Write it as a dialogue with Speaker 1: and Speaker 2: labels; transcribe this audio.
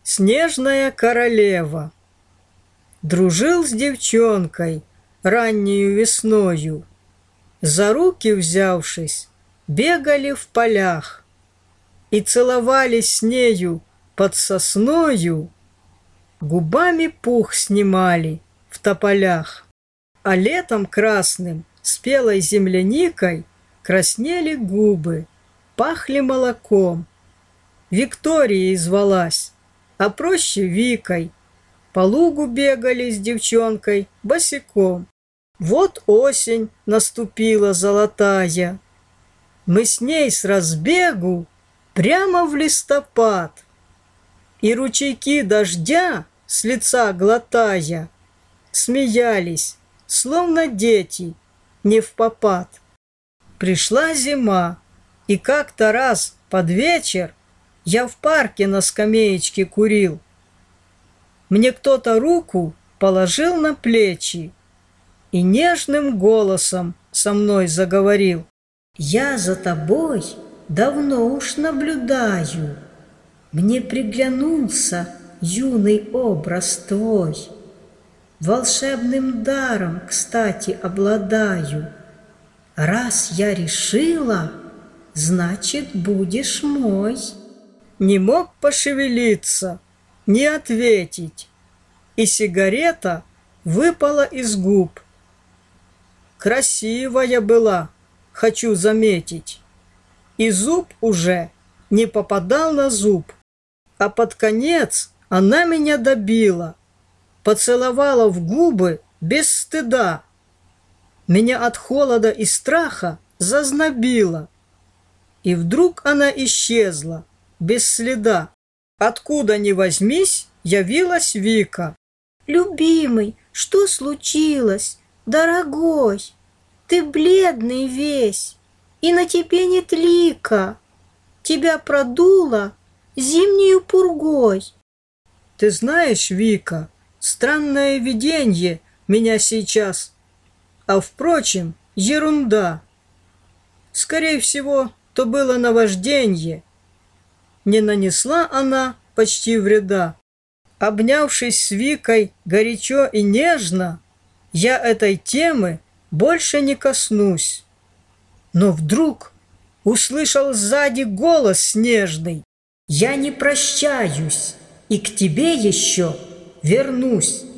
Speaker 1: снежная королева. Дружил с девчонкой раннею весною. За руки взявшись, бегали в полях и целовались с нею под сосною, губами пух снимали в тополях. А летом красным, спелой земляникой, краснели губы, пахли молоком. Викторией звалась, а проще Викой. По лугу бегали с девчонкой босиком. Вот осень наступила золотая. Мы с ней с разбегу прямо в листопад. И ручейки дождя, с лица глотая, смеялись, словно дети, не впопад. Пришла зима, и как-то раз под вечер я в парке на скамеечке курил. Мне кто-то руку положил на плечи и нежным голосом со мной заговорил. «Я за тобой давно уж наблюдаю. Мне приглянулся юный образ твой. Волшебным даром, кстати, обладаю. Раз я решила, значит, будешь мой». Не мог пошевелиться, не ответить, и сигарета выпала из губ. Красивая была, хочу заметить, и зуб уже не попадал на зуб, а под конец она меня добила, поцеловала в губы без стыда. Меня от холода и страха зазнобило, и вдруг она исчезла без следа. Откуда ни возьмись, явилась Вика.
Speaker 2: «Любимый, что случилось? Дорогой, ты бледный весь, и на тебе нет лика. Тебя продуло зимнею пургой».
Speaker 1: Ты знаешь, Вика, странное виденье меня сейчас. А впрочем, ерунда. Скорее всего, то было наважденье. Не нанесла она почти вреда. Обнявшись с Викой горячо и нежно, я этой темы больше не коснусь. Но вдруг услышал сзади голос снежный. «Я не прощаюсь и к тебе еще вернусь».